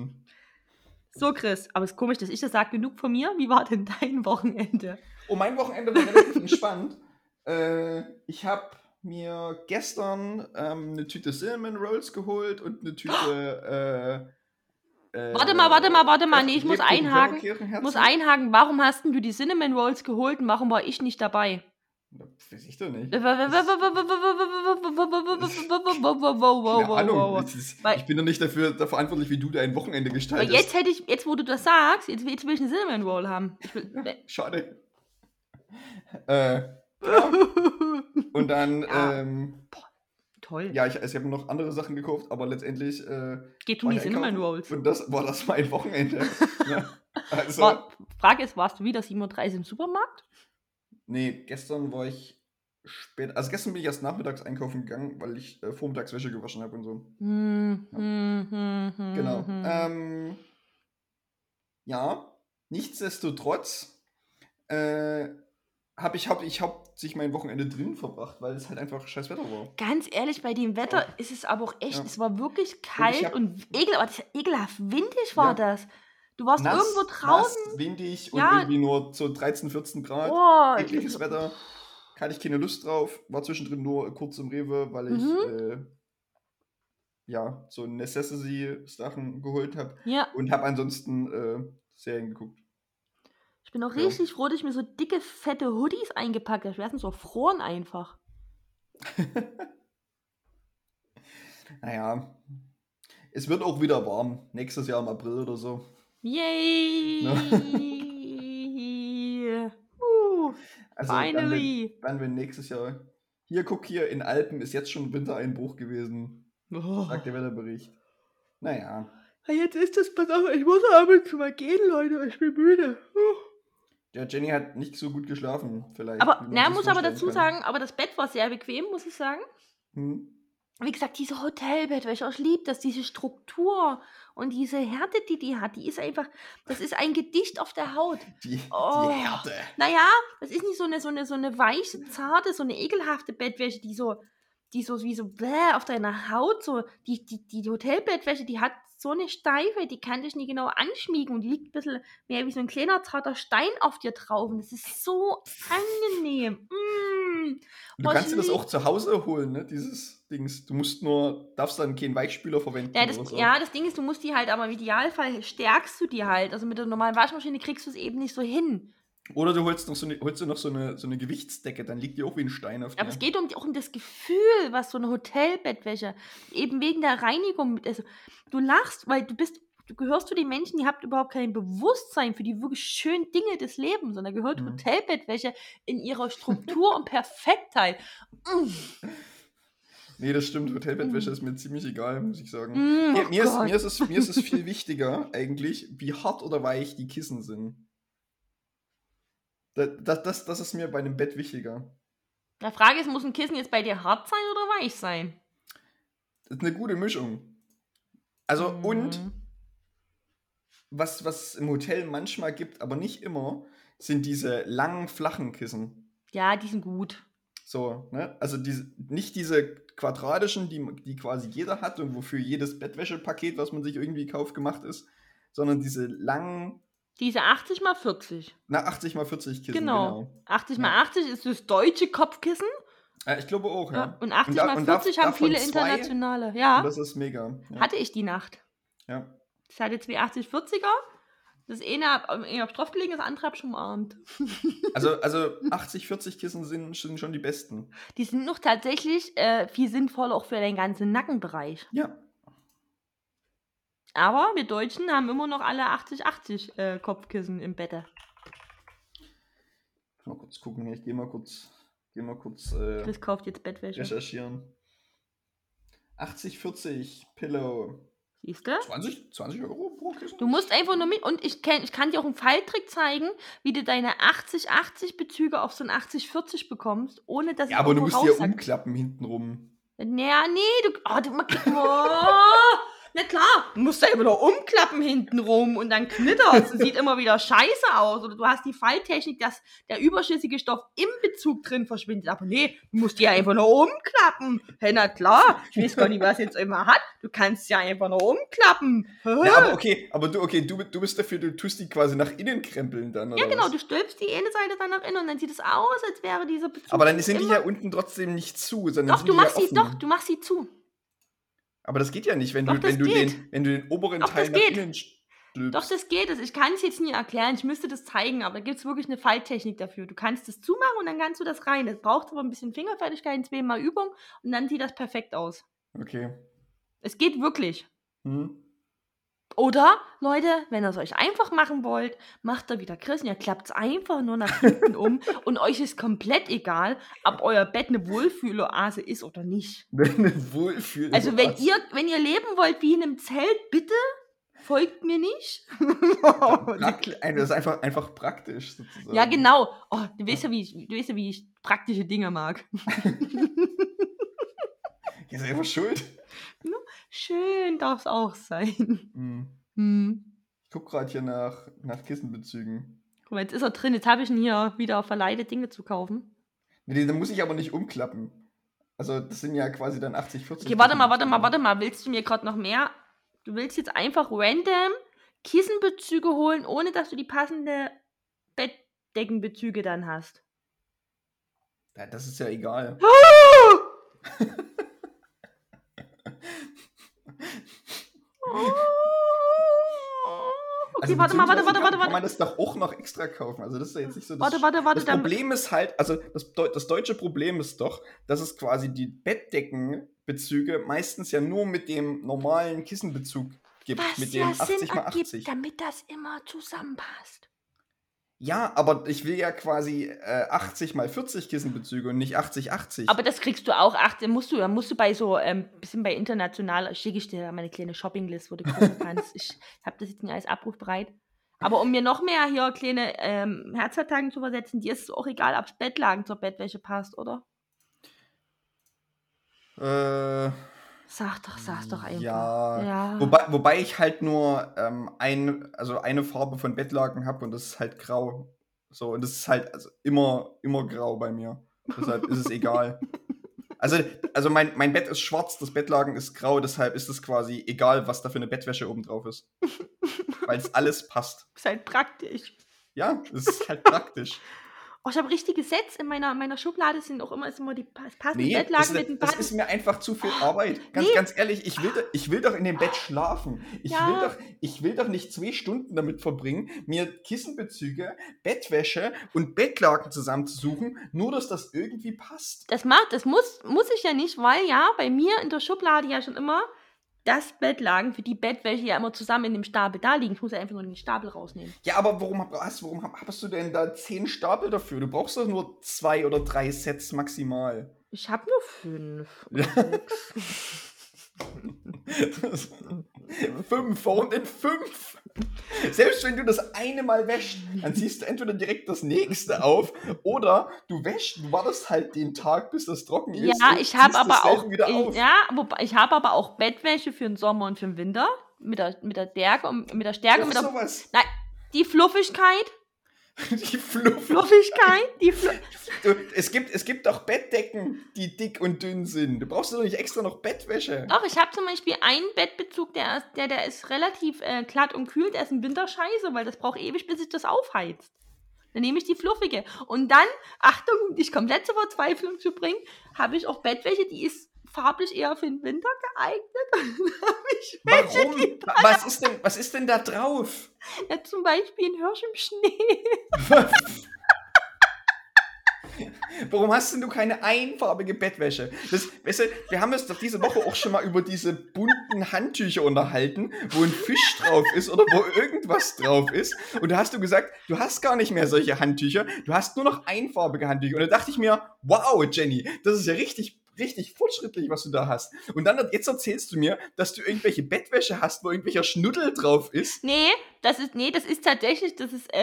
So, Chris, aber es ist komisch, dass ich das sage. Genug von mir. Wie war denn dein Wochenende? Oh, mein Wochenende war relativ entspannt. Ich habe mir gestern eine Tüte Cinnamon Rolls geholt und eine Tüte warte mal, nee, ich muss einhaken. Warum hast denn du die Cinnamon Rolls geholt und warum war ich nicht dabei? Weiß ich doch nicht. Keine Ahnung. Ich bin doch nicht dafür verantwortlich, wie du dein Wochenende gestaltest. Aber jetzt wo du das sagst, jetzt will ich eine Cinnamon Roll haben. Schade. Und dann, toll. Ja, ich habe noch andere Sachen gekauft, aber letztendlich geht um die Cinnamon Rolls. Und das war mein Wochenende. Ja, also, Frage ist, warst du wieder 7:30 Uhr im Supermarkt? Nee, gestern war ich spät. Also gestern bin ich erst nachmittags einkaufen gegangen, weil ich vormittags Wäsche gewaschen habe und so. Genau. Ja, nichtsdestotrotz habe ich hauptsächlich mein Wochenende drin verbracht, weil es halt einfach scheiß Wetter war. Ganz ehrlich, bei dem Wetter ist es aber auch echt, es war wirklich kalt und ekelhaft windig war das. Du warst irgendwo draußen. Nass, windig und irgendwie nur so 13, 14 Grad. Ekliges Wetter. Hatte ich keine Lust drauf. War zwischendrin nur kurz im Rewe, weil ich so Necessity-Sachen geholt habe. Ja. Und habe ansonsten Serien geguckt. Ich bin auch richtig froh, dass ich mir so dicke, fette Hoodies eingepackt habe. Ich werde so erfroren einfach. Naja, es wird auch wieder warm. Nächstes Jahr im April oder so. Yay! Also finally! Dann, wenn nächstes Jahr... Guck hier, in Alpen ist jetzt schon Wintereinbruch gewesen. Sagt der Wetterbericht. Naja. Jetzt ist das, pass auf, ich muss ab und zu mal gehen, Leute, ich bin müde. Ja, Jenny hat nicht so gut geschlafen, vielleicht. Aber, muss aber dazu sagen, aber das Bett war sehr bequem, muss ich sagen. Wie gesagt, diese Hotelbettwäsche, ich liebe das, diese Struktur und diese Härte, die hat, die ist einfach, das ist ein Gedicht auf der Haut. Die Härte. Naja, das ist nicht so eine weiche, zarte, so eine ekelhafte Bettwäsche, die so wie so auf deiner Haut, so, die Hotelbettwäsche, die hat so eine Steife, die kann dich nie genau anschmiegen und die liegt ein bisschen mehr wie so ein kleiner, zarter Stein auf dir drauf. Und das ist so angenehm. Und du kannst dir das auch zu Hause holen, ne, dieses Dings. Darfst dann keinen Weichspüler verwenden oder so. Ja, das Ding ist, du musst die halt, aber im Idealfall stärkst du die halt. Also mit der normalen Waschmaschine kriegst du es eben nicht so hin. Oder du holst dir noch so eine Gewichtsdecke, dann liegt die auch wie ein Stein auf dir. Aber es geht auch um das Gefühl, was so eine Hotelbettwäsche, eben wegen der Reinigung, also du lachst, weil du gehörst zu den Menschen, die habt überhaupt kein Bewusstsein für die wirklich schönen Dinge des Lebens, sondern gehört Hotelbettwäsche in ihrer Struktur und Perfektheit. Nee, das stimmt. Hotelbettwäsche ist mir ziemlich egal, muss ich sagen. Oh Mir ist es viel wichtiger eigentlich, wie hart oder weich die Kissen sind. Das ist mir bei einem Bett wichtiger. Die Frage ist, muss ein Kissen jetzt bei dir hart sein oder weich sein? Das ist eine gute Mischung. Also, und was es im Hotel manchmal gibt, aber nicht immer, sind diese langen, flachen Kissen. Ja, die sind gut. So, ne? Also nicht diese quadratischen, die quasi jeder hat und wofür jedes Bettwäschepaket, was man sich irgendwie kauft, gemacht ist, sondern diese langen. Diese 80x40. 80x40 Kissen, genau. 80x80 ist das deutsche Kopfkissen. Ich glaube auch, ja. Und 80x40 haben viele internationale. Ja. Und das ist mega. Ja. Hatte ich die Nacht. Ja. Ich hatte 2 80-40er. Das eine hab drauf gelegen, das andere hab schon umarmt. Also 80-40 Kissen sind schon die besten. Die sind noch tatsächlich viel sinnvoller auch für den ganzen Nackenbereich. Ja. Aber wir Deutschen haben immer noch alle 80-80 Kopfkissen im Bett. Mal kurz gucken, ich gehe mal kurz Chris kauft jetzt Bettwäsche. Recherchieren. 80-40 Pillow. Siehst du? 20 Euro pro Kissen? Du musst einfach nur mit. Und ich kann dir auch einen Falltrick zeigen, wie du deine 80-80 Bezüge auf so ein 80-40 bekommst, ohne dass ja, aber du musst die ja umklappen hintenrum. Naja, nee, na klar, du musst ja immer noch umklappen hintenrum und dann knitterst. Das sieht immer wieder scheiße aus. Oder du hast die Falltechnik, dass der überschüssige Stoff im Bezug drin verschwindet. Aber nee, du musst die ja einfach nur umklappen. Hey, na klar, ich weiß gar nicht, was jetzt immer hat. Du kannst ja einfach nur umklappen. Ja, aber du bist dafür, du tust die quasi nach innen krempeln dann, oder ja, genau, was? Du stülpst die eine Seite dann nach innen und dann sieht es aus, als wäre dieser Bezug. Aber dann sind die ja unten trotzdem nicht zu, sondern du machst sie zu. Aber das geht ja nicht, wenn du den oberen Teil nach innen stülpst. Doch, das geht. Ich kann es jetzt nie erklären, ich müsste das zeigen, aber da gibt es wirklich eine Falltechnik dafür. Du kannst es zumachen und dann kannst du das rein. Das braucht aber ein bisschen Fingerfertigkeit, 2-mal Übung und dann sieht das perfekt aus. Okay. Es geht wirklich. Oder, Leute, wenn ihr es euch einfach machen wollt, macht ihr wieder Chris und ihr klappt es einfach nur nach hinten um und euch ist komplett egal, ob euer Bett eine Wohlfühloase ist oder nicht. Eine Wohlfühloase. Also wenn ihr leben wollt wie in einem Zelt, bitte folgt mir nicht. Das ist einfach praktisch sozusagen. Ja, genau. Oh, du weißt ja, wie ich praktische Dinge mag. Ihr seid einfach schuld. Schön darf es auch sein. Ich gucke gerade hier nach Kissenbezügen. Guck mal, jetzt ist er drin. Jetzt habe ich ihn hier wieder verleitet, Dinge zu kaufen. Nee, da muss ich aber nicht umklappen. Also das sind ja quasi dann 80-40. Okay, warte mal. Willst du mir gerade noch mehr? Du willst jetzt einfach random Kissenbezüge holen, ohne dass du die passende Bettdeckenbezüge dann hast. Ja, das ist ja egal. Okay, warte mal. Kann man das doch auch noch extra kaufen? Also das ist ja jetzt nicht so. Das Problem ist halt, also das deutsche Problem ist doch, dass es quasi die Bettdeckenbezüge meistens ja nur mit dem normalen Kissenbezug gibt. Was mit dem ja 80x80. Sinn ergibt, damit das immer zusammenpasst. Ja, aber ich will ja quasi 80x40 Kissenbezüge und nicht 80-80. Aber das kriegst du auch. Da musst du bei so bisschen bei international, schicke ich dir meine kleine Shoppinglist, wo du gucken kannst. Ich habe das jetzt nicht als abrufbereit. Aber um mir noch mehr hier kleine Herzvertagen zu versetzen, dir ist es auch egal, ob das Bettlaken zur Bettwäsche passt, oder? Sag's doch einfach. Ja. Wobei ich halt nur eine Farbe von Bettlaken habe und das ist halt grau. So, und das ist halt immer grau bei mir. Deshalb ist es egal. Also mein Bett ist schwarz, das Bettlaken ist grau, deshalb ist es quasi egal, was da für eine Bettwäsche oben drauf ist. Weil es alles passt. Ist halt praktisch. Ja, das ist halt praktisch. Oh, ich habe richtige Sets in meiner Schublade, sind auch immer die passenden Nee, Bettlaken mit den das ist mir einfach zu viel Arbeit. Ganz ehrlich, ich will doch in dem Bett schlafen. Ich will doch nicht 2 Stunden damit verbringen, mir Kissenbezüge, Bettwäsche und Bettlaken zusammenzusuchen, nur dass das irgendwie passt. Das muss ich ja nicht, weil ja bei mir in der Schublade ja schon immer das Bettlaken für die Bettwäsche ja immer zusammen in dem Stapel da liegen. Ich muss ja einfach nur den Stapel rausnehmen. Ja, aber warum hast du denn da 10 Stapel dafür? Du brauchst doch nur 2 oder 3 Sets maximal. Ich habe nur 5 oder 6. 5, warum denn 5? Selbst wenn du das eine Mal wäschst, dann ziehst du entweder direkt das nächste auf oder du wartest halt den Tag, bis das trocken ist. Ja, ich habe aber auch wieder auf. ich habe aber auch Bettwäsche für den Sommer und für den Winter mit der Stärke und mit der sowas. Nein, die Fluffigkeit. Die Fluffigkeit, es gibt auch Bettdecken, die dick und dünn sind. Du brauchst doch nicht extra noch Bettwäsche. Doch, ich habe zum Beispiel einen Bettbezug, der ist relativ glatt und kühl, der ist im Winter scheiße, weil das braucht ewig, bis sich das aufheizt. Dann nehme ich die fluffige. Und dann, Achtung, um dich komplett zur Verzweiflung zu bringen, habe ich auch Bettwäsche, die ist farblich eher für den Winter geeignet. Warum? Was ist denn da drauf? Ja, zum Beispiel ein Hirsch im Schnee. Warum hast denn du keine einfarbige Bettwäsche? Weißt du, wir haben uns doch diese Woche auch schon mal über diese bunten Handtücher unterhalten, wo ein Fisch drauf ist oder wo irgendwas drauf ist. Und da hast du gesagt, du hast gar nicht mehr solche Handtücher, du hast nur noch einfarbige Handtücher. Und da dachte ich mir, wow, Jenny, das ist ja richtig fortschrittlich, was du da hast. Und dann jetzt erzählst du mir, dass du irgendwelche Bettwäsche hast, wo irgendwelcher Schnuddel drauf ist. Das ist tatsächlich, das ist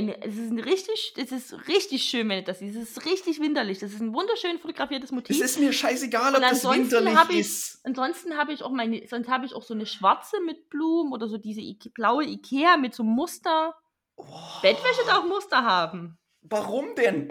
richtig schön, wenn das ist. Das ist richtig winterlich. Das ist ein wunderschön fotografiertes Motiv. Es ist mir scheißegal, ob das winterlich ist. Ansonsten habe ich auch so eine schwarze mit Blumen oder so diese blaue Ikea mit so Muster. Oh. Bettwäsche darf Muster haben. Warum denn?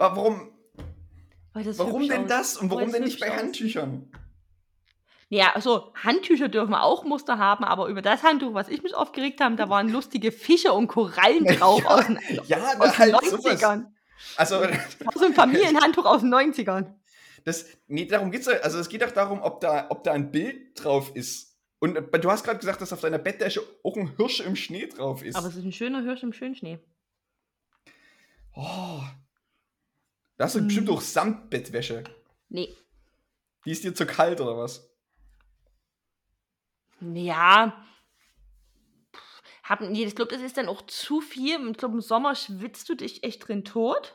Warum denn das und warum denn nicht bei Handtüchern? Ja, also Handtücher dürfen auch Muster haben, aber über das Handtuch, was ich mich aufgeregt habe, da waren lustige Fische und Korallen drauf aus den 90ern. Also so ein Familienhandtuch aus den 90ern. Darum geht's ja. Also es geht auch darum, ob da ein Bild drauf ist. Und du hast gerade gesagt, dass auf deiner Bettwäsche auch ein Hirsch im Schnee drauf ist. Aber es ist ein schöner Hirsch im schönen Schnee. Oh. Da hast du bestimmt auch Samtbettwäsche. Nee. Die ist dir zu kalt, oder was? Ja. Ich glaube, das ist dann auch zu viel. Ich glaube, im Sommer schwitzt du dich echt drin tot.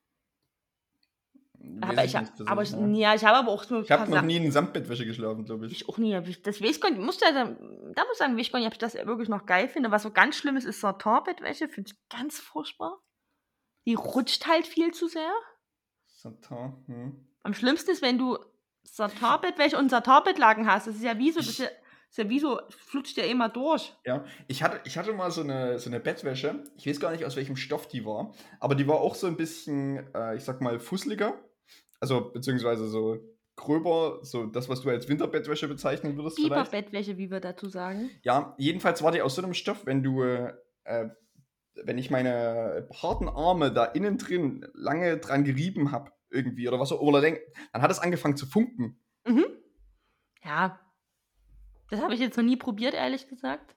Ich habe aber auch so. Ich habe noch nie in Samtbettwäsche geschlafen, glaube ich. Ich auch nie. Das weiß ich gar nicht. Muss ich ob ich das wirklich noch geil finde. Was so ganz schlimm ist Satin-Bettwäsche. Finde ich ganz furchtbar. Die rutscht halt viel zu sehr. Satin, Am schlimmsten ist, wenn du Satin-Bettwäsche und Satin-Bettlaken hast. Das ist ja wie so, flutscht ja immer durch. Ja, ich hatte mal so eine Bettwäsche. Ich weiß gar nicht, aus welchem Stoff die war. Aber die war auch so ein bisschen, ich sag mal, fusseliger. Also, beziehungsweise so gröber, so das, was du als Winterbettwäsche bezeichnen würdest. Biberbettwäsche, wie wir dazu sagen. Ja, jedenfalls war die aus so einem Stoff, wenn ich meine harten Arme da innen drin lange dran gerieben habe, irgendwie, oder was auch immer, dann hat es angefangen zu funken. Mhm. Ja. Das habe ich jetzt noch nie probiert, ehrlich gesagt.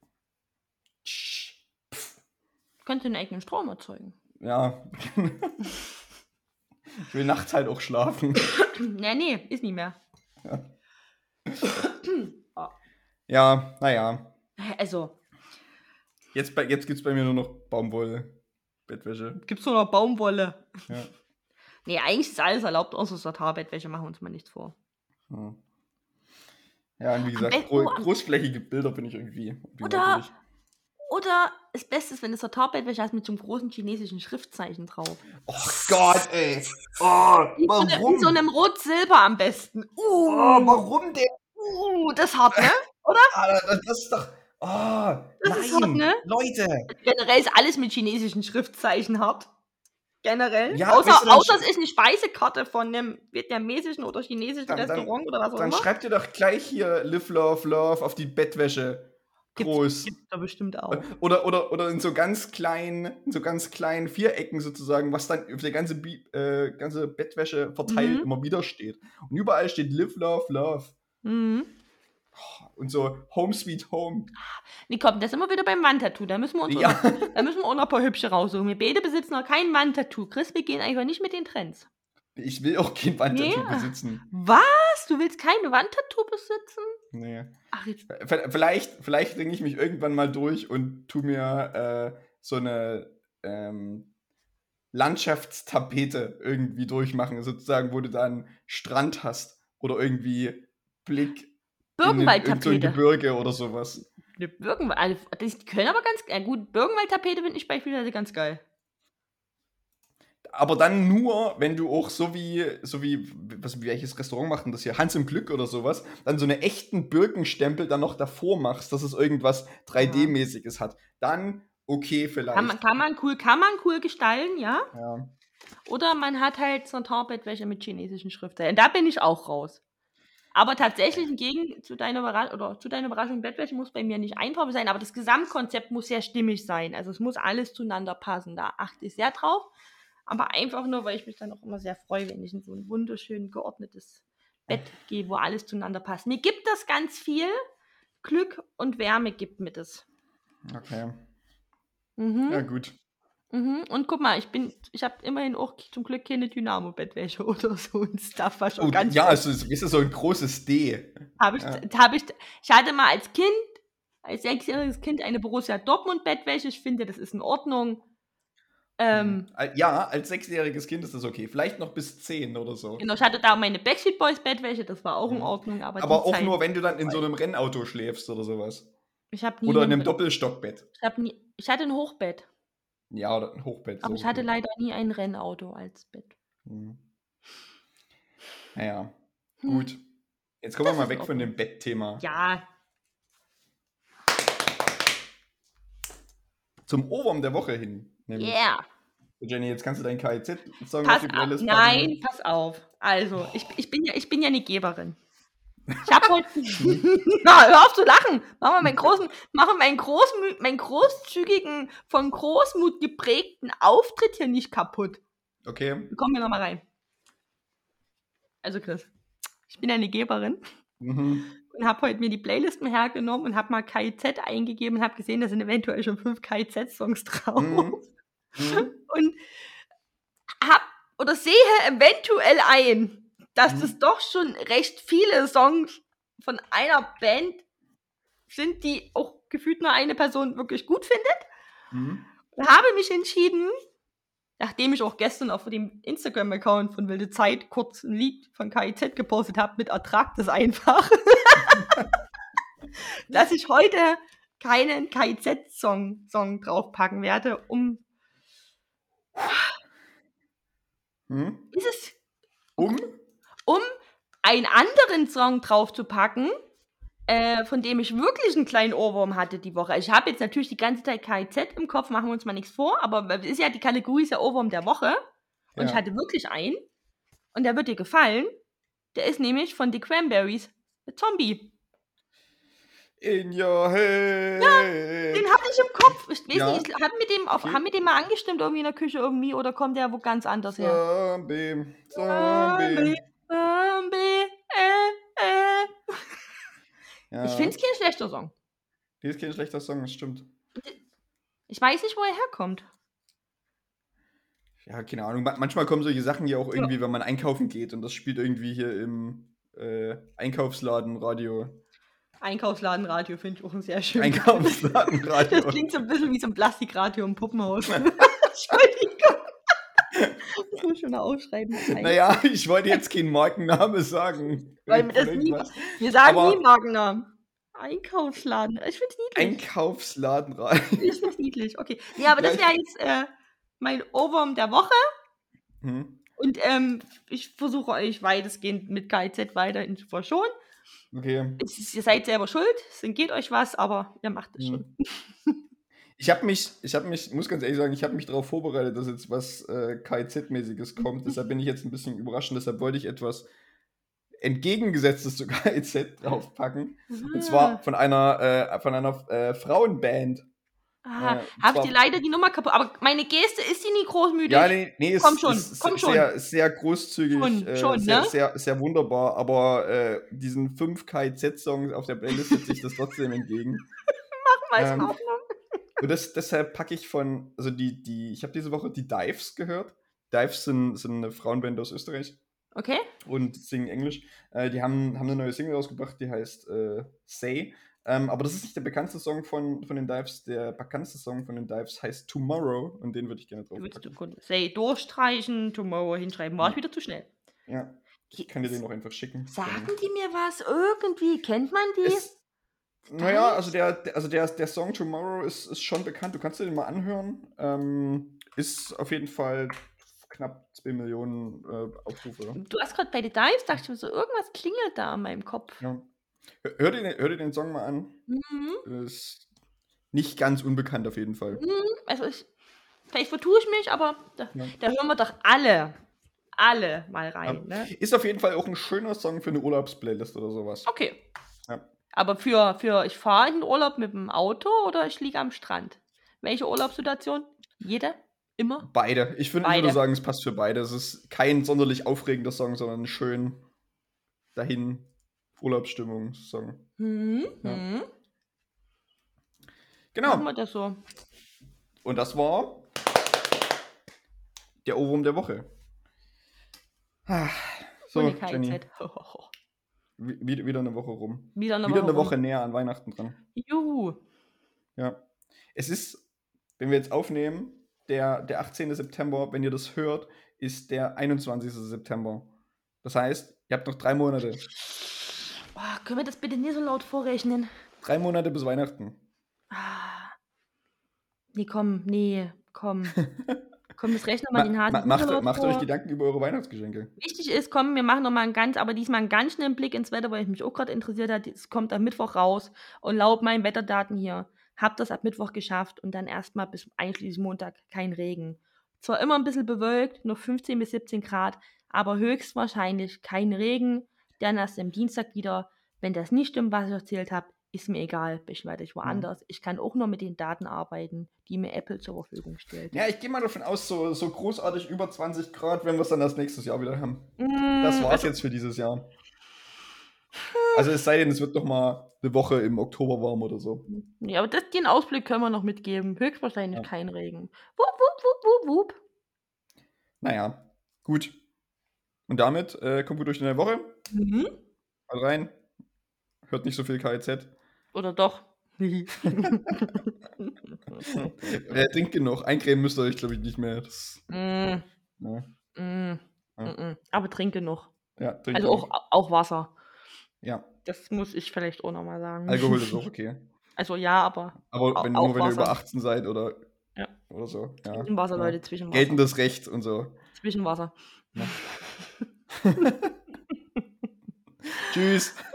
Könnte einen eigenen Strom erzeugen. Ja. Ich will nachts halt auch schlafen. Nee, ist nicht mehr. Ja. Ja, naja. Also. Jetzt gibt's bei mir nur noch Baumwolle-Bettwäsche. Gibt's nur noch Baumwolle? Ja. Nee, eigentlich ist alles erlaubt, außer Satin-Bettwäsche, machen wir uns mal nichts vor. Ja, und wie gesagt, großflächige Bilder bin ich irgendwie. Oder das Beste ist, wenn du Satin-Bettwäsche hast mit so einem großen chinesischen Schriftzeichen drauf. Oh Gott, ey. Warum? Mit so einem Rot-Silber am besten. Warum denn? Das ist hart, ne? Oder? Das ist doch... Das ist hart, ne? Leute. Generell ist alles mit chinesischen Schriftzeichen hart. generell. Ja, außer weißt du, außer es ist eine Speisekarte von einem vietnamesischen oder chinesischen Restaurant oder was auch dann immer. schreib dir doch gleich hier Live, Love, Love auf die Bettwäsche. Groß. Gibt's da bestimmt auch. Oder in so ganz kleinen Vierecken sozusagen, was dann auf der ganze Bettwäsche verteilt immer wieder steht. Und überall steht Live, Love, Love. Mhm. Und so Home Sweet Home. Nee, komm, das ist immer wieder beim Wandtattoo. Da müssen wir uns Ja. da müssen wir auch noch ein paar hübsche raussuchen. Wir beide besitzen noch kein Wandtattoo. Chris, wir gehen einfach nicht mit den Trends. Ich will auch kein Wandtattoo besitzen. Was? Du willst kein Wandtattoo besitzen? Nee. Ach, jetzt. Vielleicht ringe ich mich irgendwann mal durch und tu mir so eine Landschaftstapete irgendwie durchmachen, sozusagen, wo du dann Strand hast oder irgendwie Blick in so ein Gebirge oder sowas. Eine Birkenwald, die können aber ganz gut. Birkenwald-Tapete finde ich beispielsweise ganz geil. Aber dann nur, wenn du auch welches Restaurant macht denn das hier? Hans im Glück oder sowas, dann so einen echten Birkenstempel dann noch davor machst, dass es irgendwas 3D-mäßiges hat. Dann okay vielleicht. Kann man cool gestalten, ja? Ja. Oder man hat halt so ein Tarnbettwäsche mit chinesischen Schriftzeichen. Da bin ich auch raus. Aber tatsächlich zu deiner Überraschung, Bettwäsche muss bei mir nicht einfach sein, aber das Gesamtkonzept muss sehr stimmig sein. Also es muss alles zueinander passen. Da achte ich sehr drauf. Aber einfach nur, weil ich mich dann auch immer sehr freue, wenn ich in so ein wunderschön geordnetes Bett gehe, wo alles zueinander passt. Mir gibt das ganz viel Glück und Wärme, gibt mir das. Okay. Mhm. Ja, gut. Mhm. Und guck mal, ich habe immerhin auch zum Glück keine Dynamo-Bettwäsche oder so ein Stuff, was schon ganz ja, es ist so ein großes D. Ich hatte mal als 6-jähriges Kind eine Borussia Dortmund-Bettwäsche. Ich finde, das ist in Ordnung. Ja, als 6-jähriges Kind ist das okay. Vielleicht noch bis 10 oder so. Genau, ich hatte da meine Backstreet Boys Bettwäsche, das war auch in Ordnung. Aber auch Zeit nur, wenn du dann in so einem Rennauto schläfst oder sowas. Oder in einem Doppelstockbett. Ich hatte ein Hochbett. Ja, oder ein Hochbett. Aber ich hatte leider nie ein Rennauto als Bett. Naja, gut. Jetzt kommen wir mal weg von dem Bettthema. Ja. Zum Ohrwurm der Woche hin. Yeah. Jenny, jetzt kannst du deinen KIZ-Song auf die Playlist packen. Nein, pass auf. Also, ich bin ja eine Geberin. Ich habe heute. Na, hör auf zu lachen. Machen wir meinen großzügigen, von Großmut geprägten Auftritt hier nicht kaputt. Okay. Kommen wir nochmal rein. Also, Chris, ich bin eine Geberin. Und habe heute mir die Playlist mal hergenommen und habe mal KIZ eingegeben und habe gesehen, da sind eventuell schon 5 KIZ-Songs drauf. Und sehe eventuell ein, dass das doch schon recht viele Songs von einer Band sind, die auch gefühlt nur eine Person wirklich gut findet. Und habe mich entschieden, nachdem ich auch gestern auf dem Instagram-Account von Wilde Zeit kurz ein Lied von KIZ gepostet habe, mit Ertrag das einfach, dass ich heute keinen KIZ-Song draufpacken werde, um einen anderen Song draufzupacken, von dem ich wirklich einen kleinen Ohrwurm hatte die Woche. Ich habe jetzt natürlich die ganze Zeit KIZ im Kopf, machen wir uns mal nichts vor, aber ist ja die Kategorie ist ja Ohrwurm der Woche. Und ich hatte wirklich einen. Und der wird dir gefallen. Der ist nämlich von The Cranberries, Zombie. In your head. Ja, den hatte ich im Kopf. Ich weiß nicht, haben wir den mal angestimmt irgendwie in der Küche irgendwie oder kommt der wo ganz anders her? Zombie. Ja. Ich finde es kein schlechter Song. Das ist kein schlechter Song, das stimmt. Ich weiß nicht, wo er herkommt. Ja, keine Ahnung. Manchmal kommen solche Sachen ja auch irgendwie, wenn man einkaufen geht und das spielt irgendwie hier im Einkaufsladenradio. Einkaufsladenradio finde ich auch ein sehr schönes. Einkaufsladenradio. Das klingt so ein bisschen wie so ein Plastikradio im Puppenhaus. Entschuldigung. Das muss ich schon aufschreiben. Naja, ich wollte jetzt keinen Markenname sagen. Wir sagen nie Markennamen. Einkaufsladen. Ich finde es niedlich. Einkaufsladenradio. Ich finde es niedlich. Okay. Ja, aber das wäre jetzt mein Ohrwurm der Woche. Und ich versuche euch weitestgehend mit KIZ weiterhin zu verschonen. Okay. Ihr seid selber schuld, es geht euch was, aber ihr macht es schon. muss ganz ehrlich sagen, ich habe mich darauf vorbereitet, dass jetzt was KIZ-mäßiges kommt. Deshalb bin ich jetzt ein bisschen überrascht. Deshalb wollte ich etwas Entgegengesetztes zu KIZ draufpacken. Und zwar von einer Frauenband. Und Habe ich dir zwar, leider die Nummer kaputt. Aber meine Geste ist die nie großmütig. ja, nee, Komm schon. sehr, sehr großzügig, Schon, sehr, ne? sehr, sehr wunderbar, aber diesen 5 KIZ-Songs auf der Playlist setze ich das trotzdem entgegen. Mach mal in Ähm, Ordnung. Und deshalb packe ich also ich habe diese Woche die Dives gehört. Dives sind eine Frauenband aus Österreich Okay. und singen Englisch. Die haben eine neue Single rausgebracht, die heißt Say. Aber das ist nicht der bekannteste Song von den Dives. Der bekannteste Song von den Dives heißt Tomorrow und den würde ich gerne drauf Würdest du packen. Say durchstreichen, Tomorrow hinschreiben. War ich wieder zu schnell. Ja, ich kann dir den noch einfach schicken. Sagen die mir was? Irgendwie kennt man die? Naja, also der Song Tomorrow ist schon bekannt. Du kannst dir den mal anhören. Ist auf jeden Fall knapp 2 Millionen Aufrufe. Du hast gerade bei den Dives, dachte ich mir so, irgendwas klingelt da an meinem Kopf. Ja. Hör dir den Song mal an. Ist nicht ganz unbekannt auf jeden Fall. Also vielleicht vertue ich mich, aber da hören wir doch alle mal rein. Ja. Ne? Ist auf jeden Fall auch ein schöner Song für eine Urlaubsplaylist oder sowas. Okay. Ja. Aber ich fahre in den Urlaub mit dem Auto oder ich liege am Strand? Welche Urlaubssituation? Jede? Immer? Beide. Ich würde sagen, es passt für beide. Es ist kein sonderlich aufregender Song, sondern ein schön dahin Urlaubsstimmungssong. Ja. Genau. Machen wir das so. Und das war der Ohrwurm der Woche. So, Jenny. Wieder eine Woche rum. Wieder eine Woche näher an Weihnachten dran. Juhu. Ja. Es ist, wenn wir jetzt aufnehmen, der 18. September, wenn ihr das hört, ist der 21. September. Das heißt, ihr habt noch 3 Monate. Oh, können wir das bitte nicht so laut vorrechnen? 3 Monate bis Weihnachten. Nee, komm. Komm, das rechnen wir den Hasen. Macht euch Gedanken über eure Weihnachtsgeschenke. Wichtig ist, komm, wir machen nochmal diesmal einen ganz schnellen Blick ins Wetter, weil ich mich auch gerade interessiert hat. Es kommt am Mittwoch raus und laut meinen Wetterdaten hier, habt das ab Mittwoch geschafft und dann erstmal bis einschließlich Montag kein Regen. Zwar immer ein bisschen bewölkt, nur 15 bis 17 Grad, aber höchstwahrscheinlich kein Regen. Dann erst am Dienstag wieder. Wenn das nicht stimmt, was ich erzählt habe, ist mir egal, bin ich weiter woanders. Ich kann auch nur mit den Daten arbeiten, die mir Apple zur Verfügung stellt. Ja, ich gehe mal davon aus, so großartig über 20 Grad, wenn wir es dann das nächstes Jahr wieder haben. Das war's jetzt für dieses Jahr. Also es sei denn, es wird noch mal eine Woche im Oktober warm oder so. Ja, aber den Ausblick können wir noch mitgeben. Höchstwahrscheinlich kein Regen. Wupp, wupp, wupp, wupp, wupp. Naja, gut. Und damit kommt gut durch die neue Woche. Mal rein. Hört nicht so viel KIZ. Oder doch? Trinkt genug. Eincremen müsst ihr euch, glaube ich, nicht mehr. Aber trink genug. Ja, trink also genug. Auch Wasser. Ja. Das muss ich vielleicht auch nochmal sagen. Alkohol ist auch okay. Also ja, aber wenn ihr über 18 seid oder so. Ja. Zwischenwasser, Leute, Zwischenwasser. Geltendes Recht und so. Zwischenwasser. Ja. Tschüss.